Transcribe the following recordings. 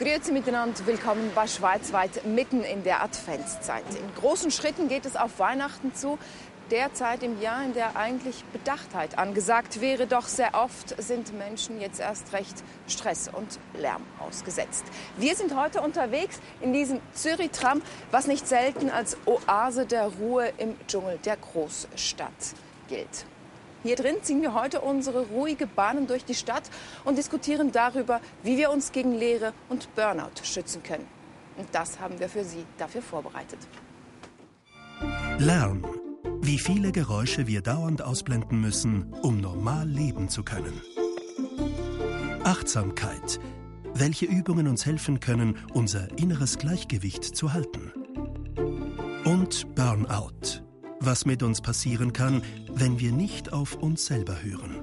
Grüezi miteinander, willkommen bei Schweizweit mitten in der Adventszeit. In großen Schritten geht es auf Weihnachten zu, der Zeit im Jahr, in der eigentlich Bedachtheit angesagt wäre. Doch sehr oft sind Menschen jetzt erst recht Stress und Lärm ausgesetzt. Wir sind heute unterwegs in diesem Zürich-Tram, was nicht selten als Oase der Ruhe im Dschungel der Großstadt gilt. Hier drin ziehen wir heute unsere ruhige Bahnen durch die Stadt und diskutieren darüber, wie wir uns gegen Leere und Burnout schützen können. Und das haben wir für Sie dafür vorbereitet. Lärm. Wie viele Geräusche wir dauernd ausblenden müssen, um normal leben zu können. Achtsamkeit. Welche Übungen uns helfen können, unser inneres Gleichgewicht zu halten. Und Burnout. Was mit uns passieren kann, wenn wir nicht auf uns selber hören.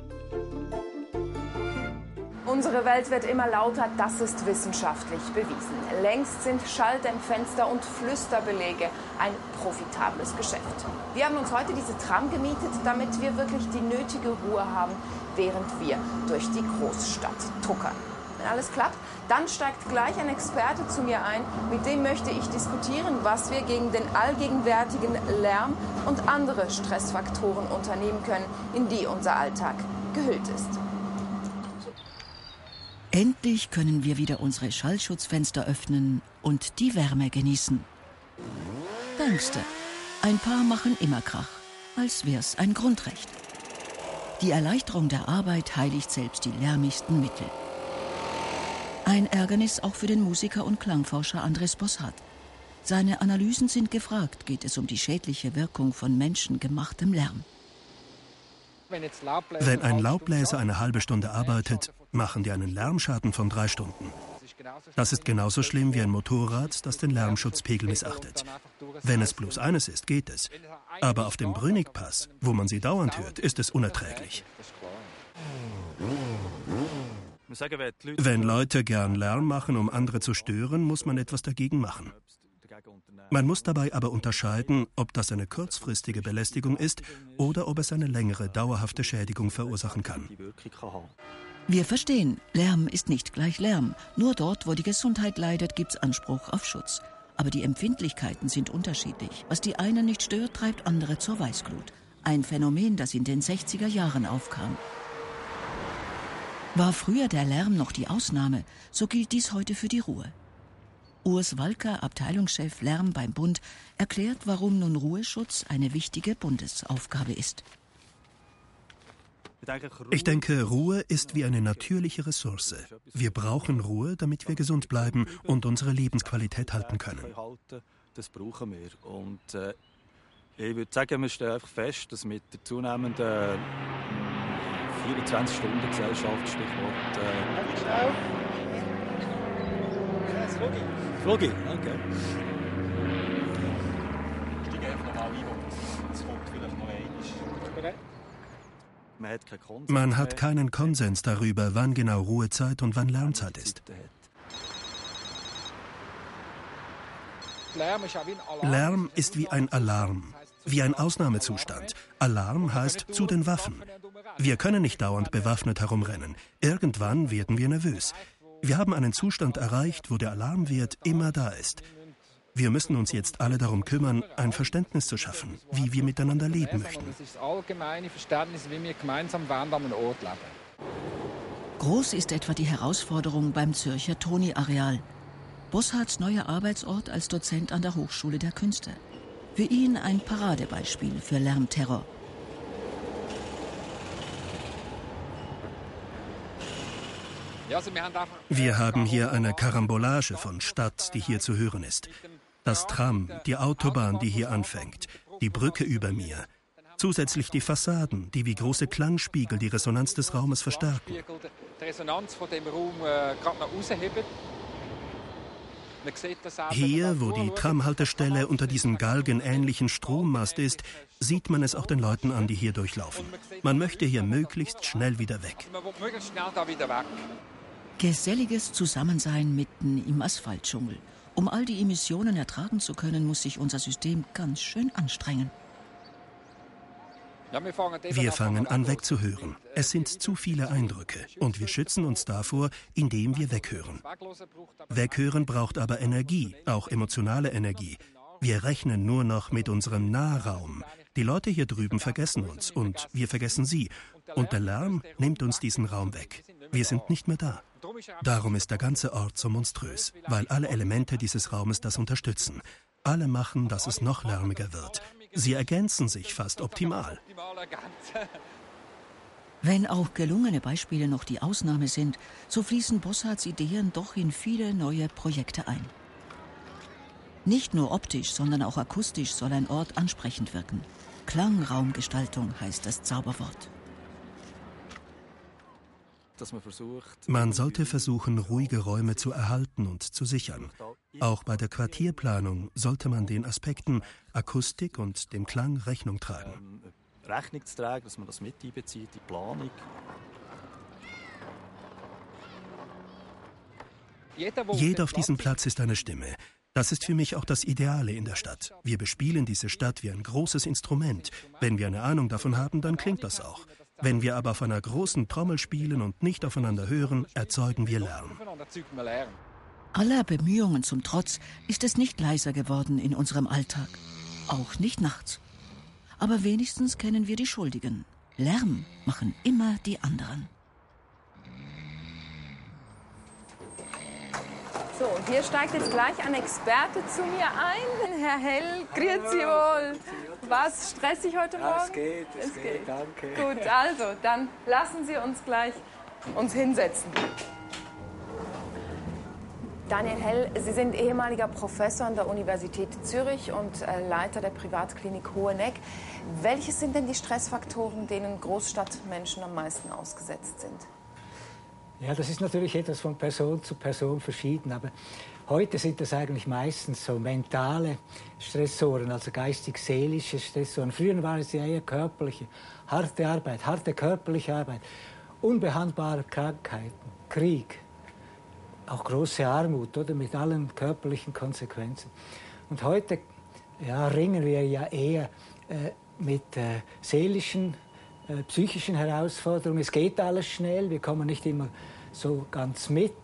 Unsere Welt wird immer lauter, das ist wissenschaftlich bewiesen. Längst sind Schalldämmfenster und Flüsterbelege ein profitables Geschäft. Wir haben uns heute diese Tram gemietet, damit wir wirklich die nötige Ruhe haben, während wir durch die Großstadt tuckern. Wenn alles klappt, dann steigt gleich ein Experte zu mir ein. Mit dem möchte ich diskutieren, was wir gegen den allgegenwärtigen Lärm und andere Stressfaktoren unternehmen können, in die unser Alltag gehüllt ist. Endlich können wir wieder unsere Schallschutzfenster öffnen und die Wärme genießen. Gangster. Ein paar machen immer Krach, als wär's ein Grundrecht. Die Erleichterung der Arbeit heiligt selbst die lärmigsten Mittel. Ein Ärgernis auch für den Musiker und Klangforscher Andres Bosshardt. Seine Analysen sind gefragt, geht es um die schädliche Wirkung von menschengemachtem Lärm. Wenn ein Laubbläser eine halbe Stunde arbeitet, machen die einen Lärmschaden von 3 Stunden. Das ist genauso schlimm wie ein Motorrad, das den Lärmschutzpegel missachtet. Wenn es bloß eines ist, geht es. Aber auf dem Brünnigpass, wo man sie dauernd hört, ist es unerträglich. Wenn Leute gern Lärm machen, um andere zu stören, muss man etwas dagegen machen. Man muss dabei aber unterscheiden, ob das eine kurzfristige Belästigung ist oder ob es eine längere, dauerhafte Schädigung verursachen kann. Wir verstehen, Lärm ist nicht gleich Lärm. Nur dort, wo die Gesundheit leidet, gibt's Anspruch auf Schutz. Aber die Empfindlichkeiten sind unterschiedlich. Was die einen nicht stört, treibt andere zur Weißglut. Ein Phänomen, das in den 60er Jahren aufkam. War früher der Lärm noch die Ausnahme, so gilt dies heute für die Ruhe. Urs Walker, Abteilungschef Lärm beim Bund, erklärt, warum nun Ruheschutz eine wichtige Bundesaufgabe ist. Ich denke, Ruhe ist wie eine natürliche Ressource. Wir brauchen Ruhe, damit wir gesund bleiben und unsere Lebensqualität halten können. Das brauchen wir. Und ich würde sagen, wir stellen einfach fest, dass mit der zunehmenden 24-Stunden-Gesellschaft, Stichwort... Flogi, okay. Ich steige einfach nochmal ein, es kommt vielleicht noch einmal. Man hat keinen Konsens darüber, wann genau Ruhezeit und wann Lärmzeit ist. Lärm ist wie ein Alarm, wie ein Ausnahmezustand. Alarm heißt zu den Waffen. Wir können nicht dauernd bewaffnet herumrennen. Irgendwann werden wir nervös. Wir haben einen Zustand erreicht, wo der Alarmwert immer da ist. Wir müssen uns jetzt alle darum kümmern, ein Verständnis zu schaffen, wie wir miteinander leben möchten. Das ist das allgemeine Verständnis, wie wir gemeinsam an einem Ort leben. Groß ist etwa die Herausforderung beim Zürcher Toni-Areal. Bosshardts neuer Arbeitsort als Dozent an der Hochschule der Künste. Für ihn ein Paradebeispiel für Lärmterror. Wir haben hier eine Karambolage von Stadt, die hier zu hören ist. Das Tram, die Autobahn, die hier anfängt, die Brücke über mir. Zusätzlich die Fassaden, die wie große Klangspiegel die Resonanz des Raumes verstärken. Die Resonanz von dem Raum gerade noch rausheben. Hier, wo die Tramhaltestelle unter diesem galgenähnlichen Strommast ist, sieht man es auch den Leuten an, die hier durchlaufen. Man möchte hier möglichst schnell wieder weg. Geselliges Zusammensein mitten im Asphaltdschungel. Um all die Emissionen ertragen zu können, muss sich unser System ganz schön anstrengen. Wir fangen an wegzuhören. Es sind zu viele Eindrücke und wir schützen uns davor, indem wir weghören. Weghören braucht aber Energie, auch emotionale Energie. Wir rechnen nur noch mit unserem Nahraum. Die Leute hier drüben vergessen uns und wir vergessen sie. Und der Lärm nimmt uns diesen Raum weg. Wir sind nicht mehr da. Darum ist der ganze Ort so monströs, weil alle Elemente dieses Raumes das unterstützen. Alle machen, dass es noch lärmiger wird. Sie ergänzen sich fast optimal. Wenn auch gelungene Beispiele noch die Ausnahme sind, so fließen Bossards Ideen doch in viele neue Projekte ein. Nicht nur optisch, sondern auch akustisch soll ein Ort ansprechend wirken. Klangraumgestaltung heißt das Zauberwort. Man sollte versuchen, ruhige Räume zu erhalten und zu sichern. Auch bei der Quartierplanung sollte man den Aspekten Akustik und dem Klang Rechnung tragen. Rechnung zu tragen, dass man das mit einbezieht, die Planung. Jeder auf diesem Platz ist eine Stimme. Das ist für mich auch das Ideale in der Stadt. Wir bespielen diese Stadt wie ein großes Instrument. Wenn wir eine Ahnung davon haben, dann klingt das auch. Wenn wir aber auf einer großen Trommel spielen und nicht aufeinander hören, erzeugen wir Lärm. Aller Bemühungen zum Trotz ist es nicht leiser geworden in unserem Alltag. Auch nicht nachts. Aber wenigstens kennen wir die Schuldigen. Lärm machen immer die anderen. So, und hier steigt jetzt gleich ein Experte zu mir ein. Herr Hell, grüezi wohl. Was, stressig heute Morgen? Es geht, danke. Gut, also, dann lassen Sie uns gleich hinsetzen. Daniel Hell, Sie sind ehemaliger Professor an der Universität Zürich und Leiter der Privatklinik Hoheneck. Welches sind denn die Stressfaktoren, denen Großstadtmenschen am meisten ausgesetzt sind? Ja, das ist natürlich etwas von Person zu Person verschieden, aber heute sind das eigentlich meistens so mentale Stressoren, also geistig-seelische Stressoren. Früher waren es ja eher körperliche, harte körperliche Arbeit, unbehandelbare Krankheiten, Krieg, auch große Armut, oder, mit allen körperlichen Konsequenzen. Und heute ringen wir ja eher mit seelischen, psychischen Herausforderungen. Es geht alles schnell, wir kommen nicht immer so ganz mit.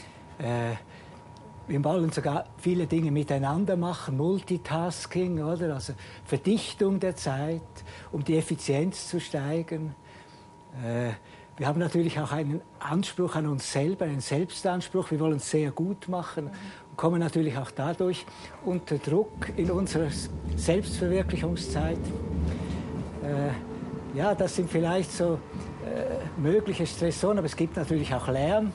Wir wollen sogar viele Dinge miteinander machen, Multitasking, oder? Also Verdichtung der Zeit, um die Effizienz zu steigern. Wir haben natürlich auch einen Anspruch an uns selber, einen Selbstanspruch. Wir wollen es sehr gut machen und kommen natürlich auch dadurch unter Druck in unserer Selbstverwirklichungszeit. Ja, das sind vielleicht so mögliche Stressoren, aber es gibt natürlich auch Lärm,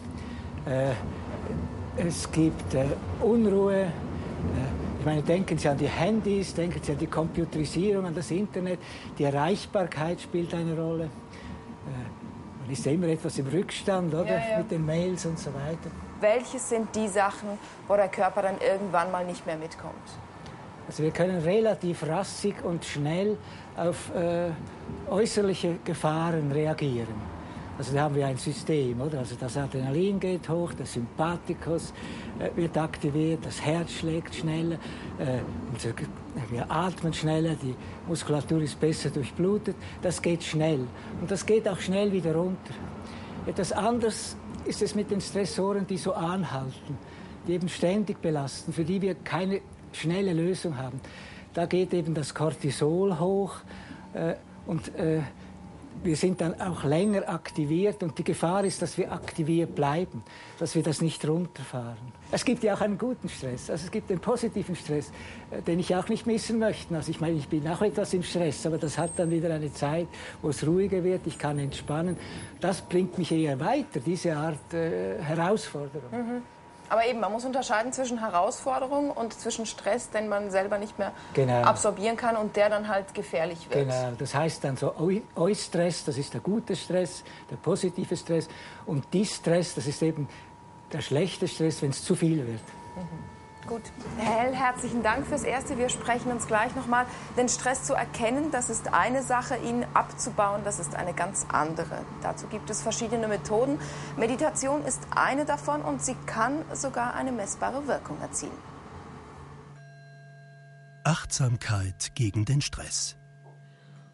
es gibt Unruhe. Ich meine, denken Sie an die Handys, denken Sie an die Computerisierung, an das Internet. Die Erreichbarkeit spielt eine Rolle. Man ist ja immer etwas im Rückstand, oder? Ja. Mit den Mails und so weiter. Welches sind die Sachen, wo der Körper dann irgendwann mal nicht mehr mitkommt? Also wir können relativ rassig und schnell auf äußerliche Gefahren reagieren. Also da haben wir ein System, oder? Also das Adrenalin geht hoch, der Sympathikus wird aktiviert, das Herz schlägt schneller, wir atmen schneller, die Muskulatur ist besser durchblutet. Das geht schnell und das geht auch schnell wieder runter. Etwas anders ist es mit den Stressoren, die so anhalten, die eben ständig belasten, für die wir keine schnelle Lösung haben. Da geht eben das Cortisol hoch und wir sind dann auch länger aktiviert und die Gefahr ist, dass wir aktiviert bleiben, dass wir das nicht runterfahren. Es gibt ja auch einen guten Stress, also es gibt den positiven Stress, den ich auch nicht missen möchte. Also ich meine, ich bin auch etwas im Stress, aber das hat dann wieder eine Zeit, wo es ruhiger wird, ich kann entspannen. Das bringt mich eher weiter, diese Art Herausforderung. Mhm. Aber eben, man muss unterscheiden zwischen Herausforderung und zwischen Stress, den man selber nicht mehr absorbieren kann und der dann halt gefährlich wird. Genau, das heißt dann so Eustress, das ist der gute Stress, der positive Stress. Und Distress, das ist eben der schlechte Stress, wenn es zu viel wird. Mhm. Gut. Herr Hell, herzlichen Dank fürs Erste. Wir sprechen uns gleich nochmal. Den Stress zu erkennen, das ist eine Sache, ihn abzubauen, das ist eine ganz andere. Dazu gibt es verschiedene Methoden. Meditation ist eine davon und sie kann sogar eine messbare Wirkung erzielen. Achtsamkeit gegen den Stress.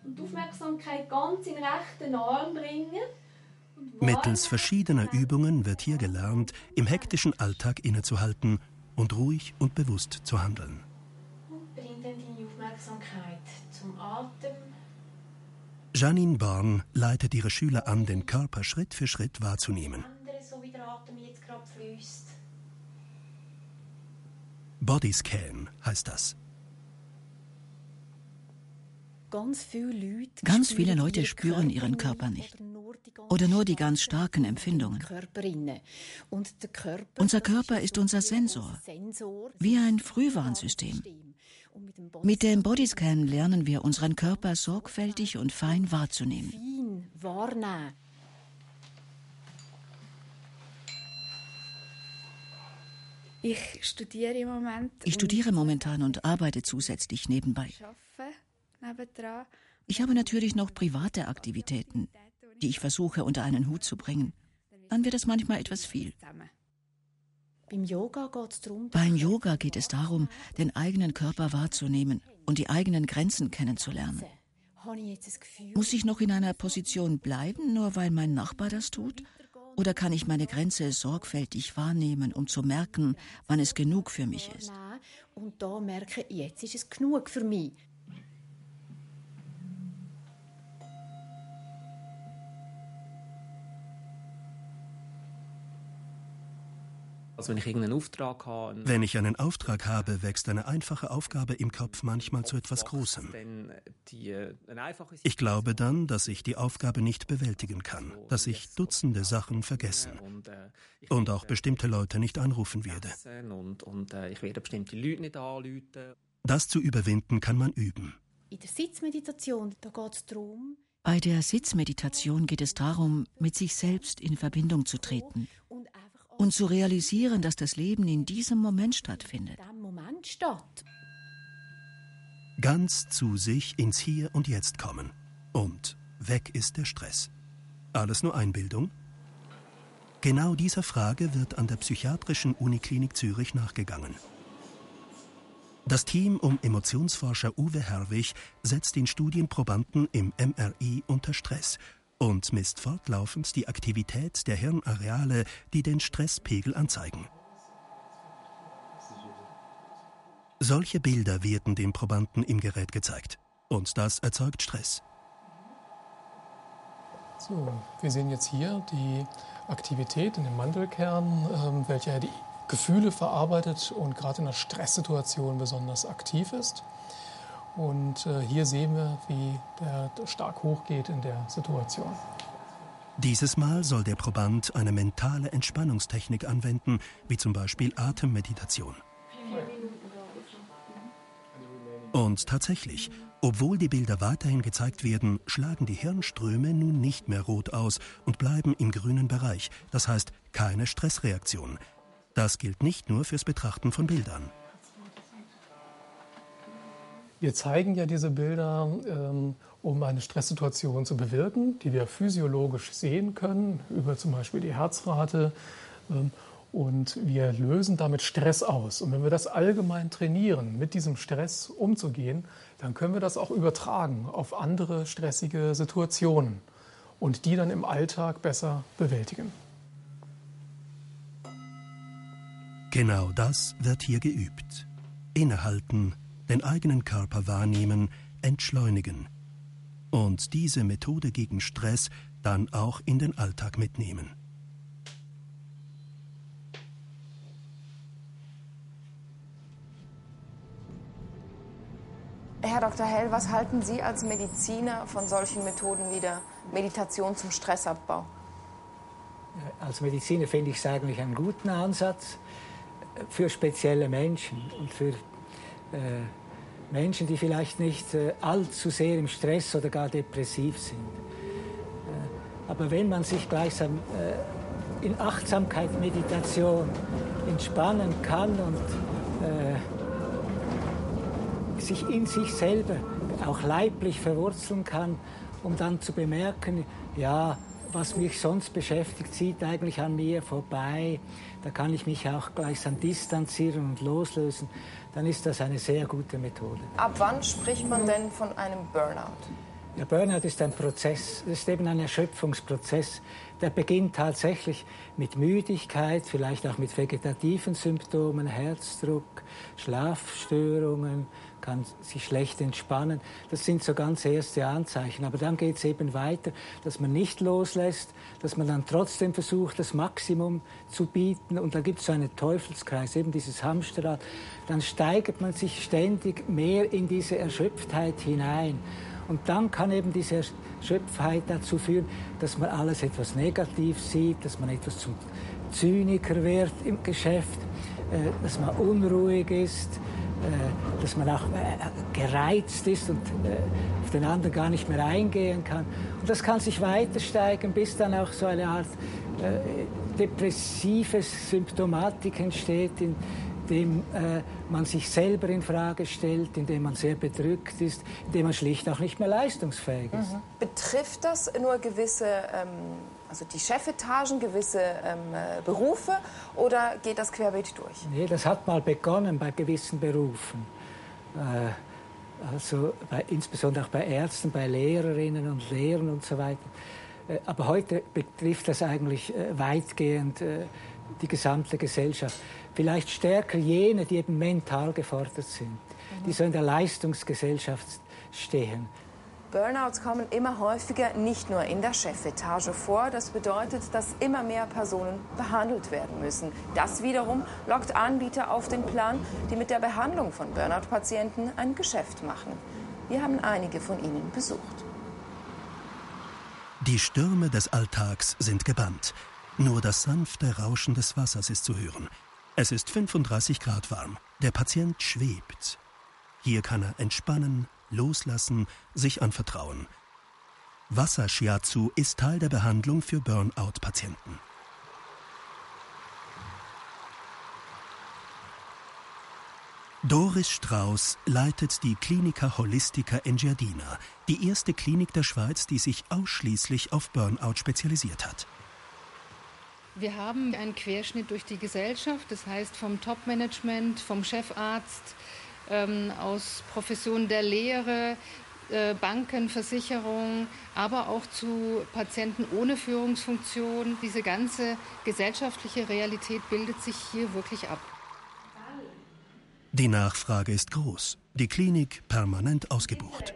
und die Aufmerksamkeit ganz in den rechten Arm bringen. Mittels verschiedener Übungen wird hier gelernt, im hektischen Alltag innezuhalten und ruhig und bewusst zu handeln. Und bring dann deine Aufmerksamkeit zum Atem. Janine Born leitet ihre Schüler an, den Körper Schritt für Schritt wahrzunehmen. So wie der Atem jetzt gerade fließt. Bodyscan heißt das. Ganz viele Leute spüren ihren Körper nicht. Oder nur die ganz starken Empfindungen. Unser Körper ist unser Sensor, wie ein Frühwarnsystem. Mit dem Bodyscan lernen wir, unseren Körper sorgfältig und fein wahrzunehmen. Ich studiere momentan und arbeite zusätzlich nebenbei. Ich habe natürlich noch private Aktivitäten, die ich versuche unter einen Hut zu bringen. Dann wird es manchmal etwas viel. Beim Yoga geht es darum, den eigenen Körper wahrzunehmen und die eigenen Grenzen kennenzulernen. Muss ich noch in einer Position bleiben, nur weil mein Nachbar das tut? Oder kann ich meine Grenze sorgfältig wahrnehmen, um zu merken, wann es genug für mich ist? Und da merke ich, jetzt ist es genug für mich. Also wenn ich irgendeinen Auftrag habe... Wenn ich einen Auftrag habe, wächst eine einfache Aufgabe im Kopf manchmal zu etwas Großem. Ich glaube dann, dass ich die Aufgabe nicht bewältigen kann, dass ich Dutzende Sachen vergessen und auch bestimmte Leute nicht anrufen werde. Ich werde bestimmte Leute nicht anrufen. Das zu überwinden kann man üben. In der Sitzmeditation, da geht es darum... Bei der Sitzmeditation geht es darum, mit sich selbst in Verbindung zu treten und zu realisieren, dass das Leben in diesem Moment stattfindet. Ganz zu sich ins Hier und Jetzt kommen. Und weg ist der Stress. Alles nur Einbildung? Genau dieser Frage wird an der Psychiatrischen Uniklinik Zürich nachgegangen. Das Team um Emotionsforscher Uwe Herwig setzt den Studienprobanden im MRI unter Stress und misst fortlaufend die Aktivität der Hirnareale, die den Stresspegel anzeigen. Solche Bilder werden den Probanden im Gerät gezeigt. Und das erzeugt Stress. So, wir sehen jetzt hier die Aktivität in dem Mandelkern, welcher die Gefühle verarbeitet und gerade in einer Stresssituation besonders aktiv ist. Und hier sehen wir, wie der stark hochgeht in der Situation. Dieses Mal soll der Proband eine mentale Entspannungstechnik anwenden, wie zum Beispiel Atemmeditation. Und tatsächlich, obwohl die Bilder weiterhin gezeigt werden, schlagen die Hirnströme nun nicht mehr rot aus und bleiben im grünen Bereich. Das heißt, keine Stressreaktion. Das gilt nicht nur fürs Betrachten von Bildern. Wir zeigen ja diese Bilder, um eine Stresssituation zu bewirken, die wir physiologisch sehen können, über zum Beispiel die Herzrate. Und wir lösen damit Stress aus. Und wenn wir das allgemein trainieren, mit diesem Stress umzugehen, dann können wir das auch übertragen auf andere stressige Situationen und die dann im Alltag besser bewältigen. Genau das wird hier geübt. Innehalten, den eigenen Körper wahrnehmen, entschleunigen. Und diese Methode gegen Stress dann auch in den Alltag mitnehmen. Herr Dr. Hell, was halten Sie als Mediziner von solchen Methoden wie der Meditation zum Stressabbau? Als Mediziner finde ich es eigentlich einen guten Ansatz für spezielle Menschen und für Menschen, die vielleicht nicht allzu sehr im Stress oder gar depressiv sind. Aber wenn man sich gleichsam in Achtsamkeit, Meditation entspannen kann und sich in sich selber auch leiblich verwurzeln kann, um dann zu bemerken, ja, was mich sonst beschäftigt, zieht eigentlich an mir vorbei. Da kann ich mich auch gleichsam distanzieren und loslösen. Dann ist das eine sehr gute Methode. Ab wann spricht man denn von einem Burnout? Der Burnout ist ein Prozess, es ist eben ein Erschöpfungsprozess. Der beginnt tatsächlich mit Müdigkeit, vielleicht auch mit vegetativen Symptomen, Herzdruck, Schlafstörungen, kann sich schlecht entspannen. Das sind so ganz erste Anzeichen. Aber dann geht es eben weiter, dass man nicht loslässt, dass man dann trotzdem versucht, das Maximum zu bieten. Und dann gibt es so einen Teufelskreis, eben dieses Hamsterrad. Dann steigert man sich ständig mehr in diese Erschöpftheit hinein. Und dann kann eben diese Erschöpftheit dazu führen, dass man alles etwas negativ sieht, dass man etwas zum Zyniker wird im Geschäft, dass man unruhig ist, dass man auch gereizt ist und auf den anderen gar nicht mehr eingehen kann. Und das kann sich weiter steigern, bis dann auch so eine Art depressive Symptomatik entsteht, indem man sich selber in Frage stellt, indem man sehr bedrückt ist, indem man schlicht auch nicht mehr leistungsfähig ist. Betrifft das nur gewisse, also die Chefetagen, gewisse Berufe, oder geht das querbeet durch? Nee, das hat mal begonnen bei gewissen Berufen. Also insbesondere auch bei Ärzten, bei Lehrerinnen und Lehrern und so weiter. Aber heute betrifft das eigentlich weitgehend die gesamte Gesellschaft. Vielleicht stärker jene, die eben mental gefordert sind, die so in der Leistungsgesellschaft stehen. Burnouts kommen immer häufiger nicht nur in der Chefetage vor. Das bedeutet, dass immer mehr Personen behandelt werden müssen. Das wiederum lockt Anbieter auf den Plan, die mit der Behandlung von Burnout-Patienten ein Geschäft machen. Wir haben einige von ihnen besucht. Die Stürme des Alltags sind gebannt. Nur das sanfte Rauschen des Wassers ist zu hören. Es ist 35 Grad warm. Der Patient schwebt. Hier kann er entspannen, loslassen, sich anvertrauen. Wasser-Shiatsu ist Teil der Behandlung für Burnout-Patienten. Doris Strauß leitet die Clinica Holistica Engiadina, die erste Klinik der Schweiz, die sich ausschließlich auf Burnout spezialisiert hat. Wir haben einen Querschnitt durch die Gesellschaft, das heißt vom Top-Management, vom Chefarzt, aus Professionen der Lehre, Banken, Versicherungen, aber auch zu Patienten ohne Führungsfunktion. Diese ganze gesellschaftliche Realität bildet sich hier wirklich ab. Die Nachfrage ist groß, die Klinik permanent ausgebucht.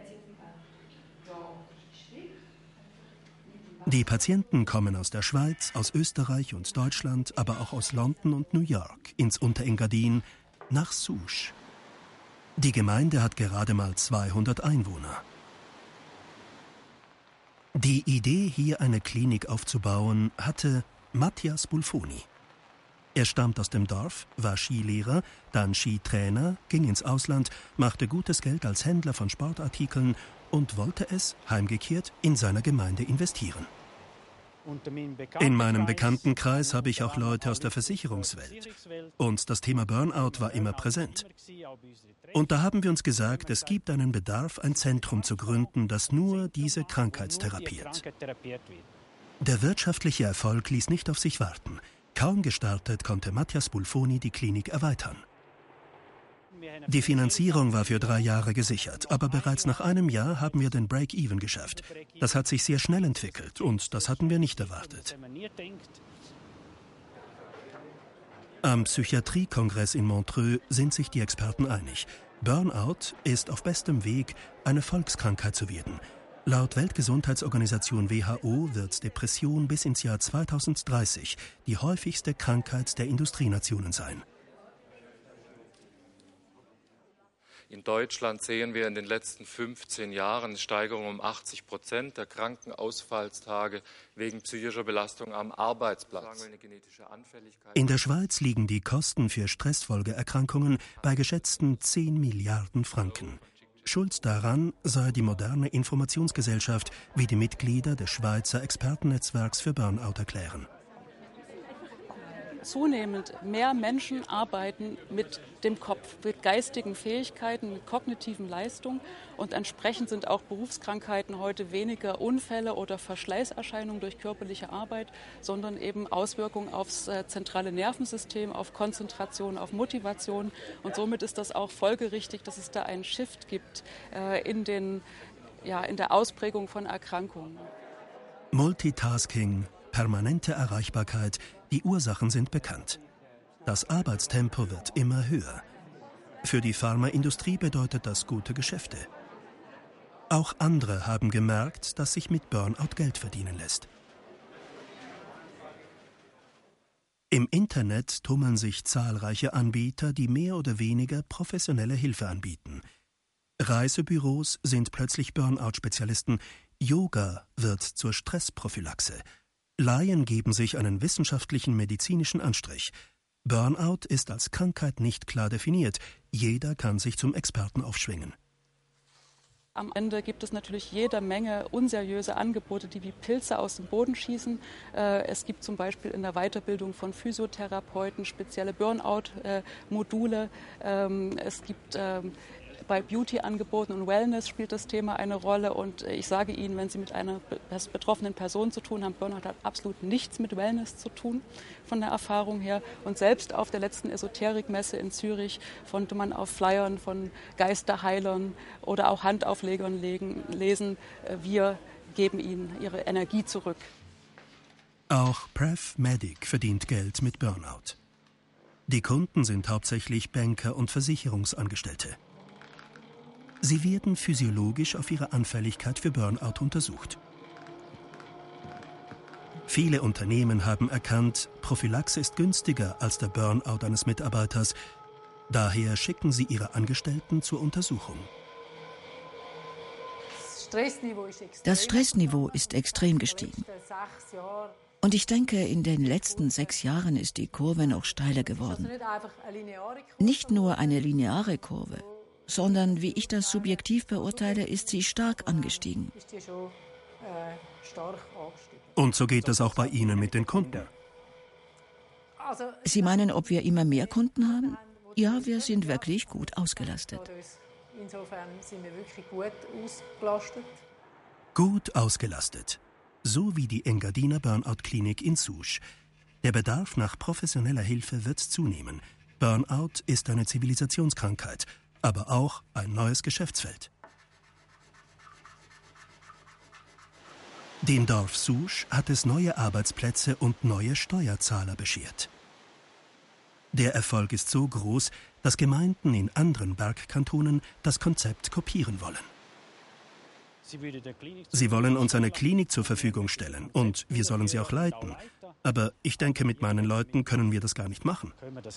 Die Patienten kommen aus der Schweiz, aus Österreich und Deutschland, aber auch aus London und New York, ins Unterengadin, nach Souche. Die Gemeinde hat gerade mal 200 Einwohner. Die Idee, hier eine Klinik aufzubauen, hatte Matthias Bulfoni. Er stammt aus dem Dorf, war Skilehrer, dann Skitrainer, ging ins Ausland, machte gutes Geld als Händler von Sportartikeln und wollte es, heimgekehrt, in seiner Gemeinde investieren. In meinem Bekanntenkreis habe ich auch Leute aus der Versicherungswelt. Und das Thema Burnout war immer präsent. Und da haben wir uns gesagt, es gibt einen Bedarf, ein Zentrum zu gründen, das nur diese Krankheit therapiert. Der wirtschaftliche Erfolg ließ nicht auf sich warten. Kaum gestartet, konnte Matthias Bulfoni die Klinik erweitern. Die Finanzierung war für 3 Jahre gesichert, aber bereits nach einem Jahr haben wir den Break-Even geschafft. Das hat sich sehr schnell entwickelt und das hatten wir nicht erwartet. Am Psychiatriekongress in Montreux sind sich die Experten einig. Burnout ist auf bestem Weg, eine Volkskrankheit zu werden. Laut Weltgesundheitsorganisation WHO wird Depression bis ins Jahr 2030 die häufigste Krankheit der Industrienationen sein. In Deutschland sehen wir in den letzten 15 Jahren eine Steigerung um 80% der Krankenausfallstage wegen psychischer Belastung am Arbeitsplatz. In der Schweiz liegen die Kosten für Stressfolgeerkrankungen bei geschätzten 10 Milliarden Franken. Schuld daran sei die moderne Informationsgesellschaft, wie die Mitglieder des Schweizer Expertennetzwerks für Burnout erklären. Zunehmend mehr Menschen arbeiten mit dem Kopf, mit geistigen Fähigkeiten, mit kognitiven Leistungen und entsprechend sind auch Berufskrankheiten heute weniger Unfälle oder Verschleißerscheinungen durch körperliche Arbeit, sondern eben Auswirkungen aufs zentrale Nervensystem, auf Konzentration, auf Motivation und somit ist das auch folgerichtig, dass es da einen Shift gibt in den in der Ausprägung von Erkrankungen. Multitasking, permanente Erreichbarkeit, die Ursachen sind bekannt. Das Arbeitstempo wird immer höher. Für die Pharmaindustrie bedeutet das gute Geschäfte. Auch andere haben gemerkt, dass sich mit Burnout Geld verdienen lässt. Im Internet tummeln sich zahlreiche Anbieter, die mehr oder weniger professionelle Hilfe anbieten. Reisebüros sind plötzlich Burnout-Spezialisten, Yoga wird zur Stressprophylaxe. Laien geben sich einen wissenschaftlichen medizinischen Anstrich. Burnout ist als Krankheit nicht klar definiert. Jeder kann sich zum Experten aufschwingen. Am Ende gibt es natürlich jede Menge unseriöse Angebote, die wie Pilze aus dem Boden schießen. Es gibt zum Beispiel in der Weiterbildung von Physiotherapeuten spezielle Burnout-Module. Es gibt bei Beauty-Angeboten und Wellness spielt das Thema eine Rolle. Und ich sage Ihnen, wenn Sie mit einer betroffenen Person zu tun haben, Burnout hat absolut nichts mit Wellness zu tun, von der Erfahrung her. Und selbst auf der letzten Esoterikmesse in Zürich konnte man auf Flyern von Geisterheilern oder auch Handauflegern lesen, wir geben ihnen ihre Energie zurück. Auch PrevMedic verdient Geld mit Burnout. Die Kunden sind hauptsächlich Banker und Versicherungsangestellte. Sie werden physiologisch auf ihre Anfälligkeit für Burnout untersucht. Viele Unternehmen haben erkannt, Prophylaxe ist günstiger als der Burnout eines Mitarbeiters. Daher schicken sie ihre Angestellten zur Untersuchung. Das Stressniveau ist extrem gestiegen. Und ich denke, in den letzten 6 Jahren ist die Kurve noch steiler geworden. Nicht nur eine lineare Kurve, sondern, wie ich das subjektiv beurteile, ist sie stark angestiegen. Und so geht es auch bei Ihnen mit den Kunden. Sie meinen, ob wir immer mehr Kunden haben? Ja, wir sind wirklich gut ausgelastet. Insofern sind wir wirklich gut ausgelastet. Gut ausgelastet. So wie die Engadiner Burnout-Klinik in Souche. Der Bedarf nach professioneller Hilfe wird zunehmen. Burnout ist eine Zivilisationskrankheit, aber auch ein neues Geschäftsfeld. Dem Dorf Souche hat es neue Arbeitsplätze und neue Steuerzahler beschert. Der Erfolg ist so groß, dass Gemeinden in anderen Bergkantonen das Konzept kopieren wollen. Sie wollen uns eine Klinik zur Verfügung stellen und wir sollen sie auch leiten. Aber ich denke, mit meinen Leuten können wir das gar nicht machen.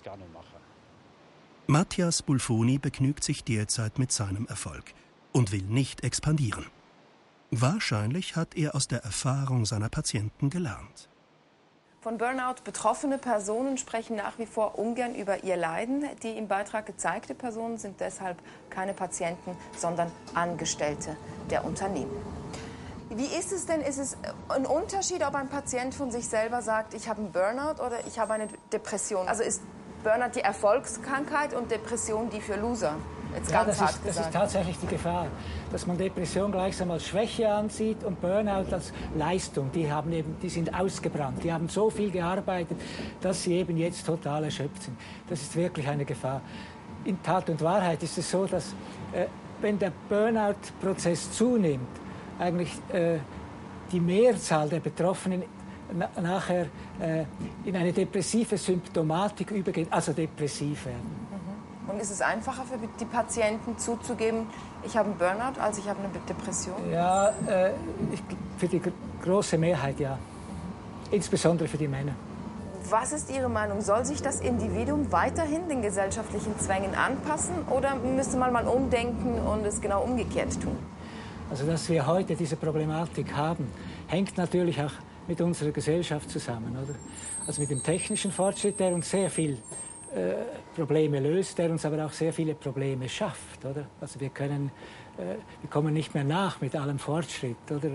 Matthias Bulfoni begnügt sich derzeit mit seinem Erfolg und will nicht expandieren. Wahrscheinlich hat er aus der Erfahrung seiner Patienten gelernt. Von Burnout betroffene Personen sprechen nach wie vor ungern über ihr Leiden. Die im Beitrag gezeigte Personen sind deshalb keine Patienten, sondern Angestellte der Unternehmen. Wie ist es denn? Ist es ein Unterschied, ob ein Patient von sich selber sagt, ich habe einen Burnout oder ich habe eine Depression? Also ist Burnout die Erfolgskrankheit und Depression die für Loser? Jetzt ja, ganz das ist tatsächlich die Gefahr, dass man Depression gleichsam als Schwäche ansieht und Burnout als Leistung. Die sind ausgebrannt, die haben so viel gearbeitet, dass sie eben jetzt total erschöpft sind. Das ist wirklich eine Gefahr. In Tat und Wahrheit ist es so, dass wenn der Burnout-Prozess zunimmt, eigentlich die Mehrzahl der Betroffenen nachher in eine depressive Symptomatik übergeht, also depressiv werden. Und ist es einfacher für die Patienten zuzugeben, ich habe einen Burnout, als ich habe eine Depression? Ja, für die große Mehrheit ja. Insbesondere für die Männer. Was ist Ihre Meinung? Soll sich das Individuum weiterhin den gesellschaftlichen Zwängen anpassen oder müsste man mal umdenken und es genau umgekehrt tun? Also, dass wir heute diese Problematik haben, hängt natürlich auch mit unserer Gesellschaft zusammen, oder? Also mit dem technischen Fortschritt, der uns sehr viel Probleme löst, der uns aber auch sehr viele Probleme schafft, oder? Also wir kommen nicht mehr nach mit allem Fortschritt, oder?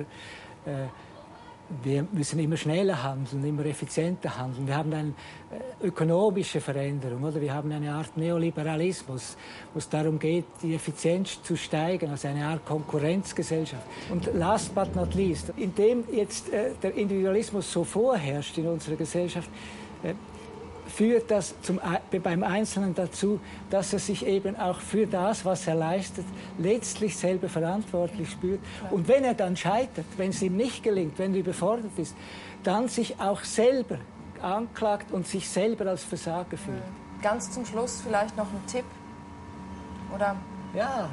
Wir müssen immer schneller handeln, immer effizienter handeln. Wir haben eine ökonomische Veränderung, oder? Wir haben eine Art Neoliberalismus, wo es darum geht, die Effizienz zu steigern, also eine Art Konkurrenzgesellschaft. Und last but not least, indem jetzt der Individualismus so vorherrscht in unserer Gesellschaft, führt das beim Einzelnen dazu, dass er sich eben auch für das, was er leistet, letztlich selber verantwortlich spürt. Und wenn er dann scheitert, wenn es ihm nicht gelingt, wenn er überfordert ist, dann sich auch selber anklagt und sich selber als Versager fühlt. Ganz zum Schluss vielleicht noch ein Tipp, oder? Ja.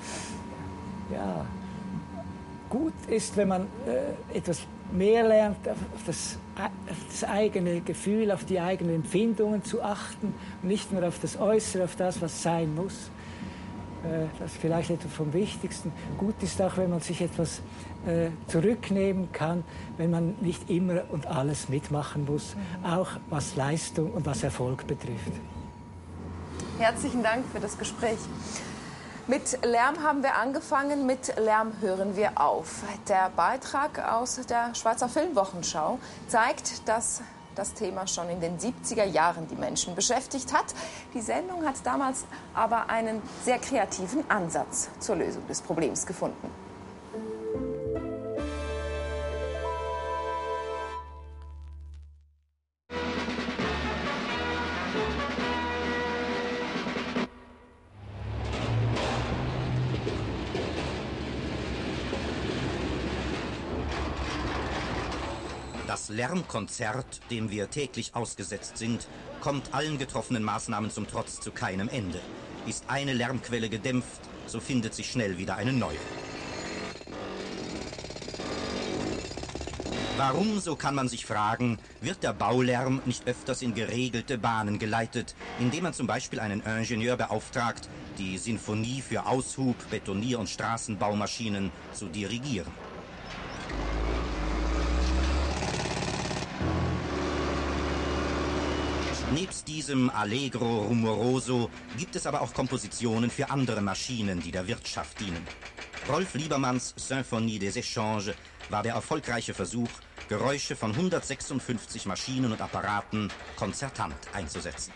Gut ist, wenn man etwas mehr lernt, auf das eigene Gefühl, auf die eigenen Empfindungen zu achten, nicht nur auf das Äußere, auf das, was sein muss. Das ist vielleicht etwas vom Wichtigsten. Gut ist auch, wenn man sich etwas zurücknehmen kann, wenn man nicht immer und alles mitmachen muss, auch was Leistung und was Erfolg betrifft. Herzlichen Dank für das Gespräch. Mit Lärm haben wir angefangen, mit Lärm hören wir auf. Der Beitrag aus der Schweizer Filmwochenschau zeigt, dass das Thema schon in den 70er Jahren die Menschen beschäftigt hat. Die Sendung hat damals aber einen sehr kreativen Ansatz zur Lösung des Problems gefunden. Das Lärmkonzert, dem wir täglich ausgesetzt sind, kommt allen getroffenen Maßnahmen zum Trotz zu keinem Ende. Ist eine Lärmquelle gedämpft, so findet sich schnell wieder eine neue. Warum, so kann man sich fragen, wird der Baulärm nicht öfters in geregelte Bahnen geleitet, indem man zum Beispiel einen Ingenieur beauftragt, die Sinfonie für Aushub-, Betonier- und Straßenbaumaschinen zu dirigieren? Nebst diesem Allegro rumoroso gibt es aber auch Kompositionen für andere Maschinen, die der Wirtschaft dienen. Rolf Liebermanns Symphonie des Échanges war der erfolgreiche Versuch, Geräusche von 156 Maschinen und Apparaten konzertant einzusetzen.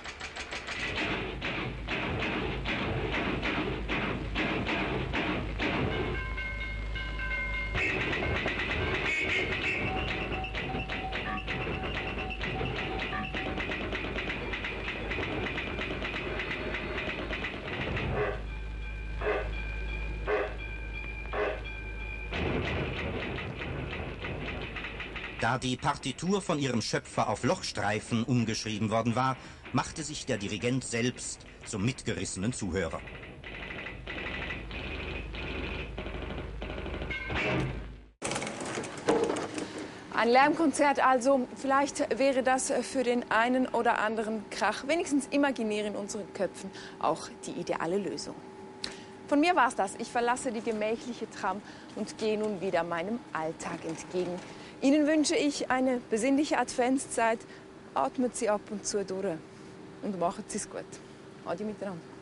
Da die Partitur von ihrem Schöpfer auf Lochstreifen umgeschrieben worden war, machte sich der Dirigent selbst zum mitgerissenen Zuhörer. Ein Lärmkonzert also, vielleicht wäre das für den einen oder anderen Krach, wenigstens imaginär in unseren Köpfen, auch die ideale Lösung. Von mir war's das. Ich verlasse die gemächliche Tram und gehe nun wieder meinem Alltag entgegen. Ihnen wünsche ich eine besinnliche Adventszeit. Atmet Sie ab und zu durch und machen Sie es gut. Adi miteinander.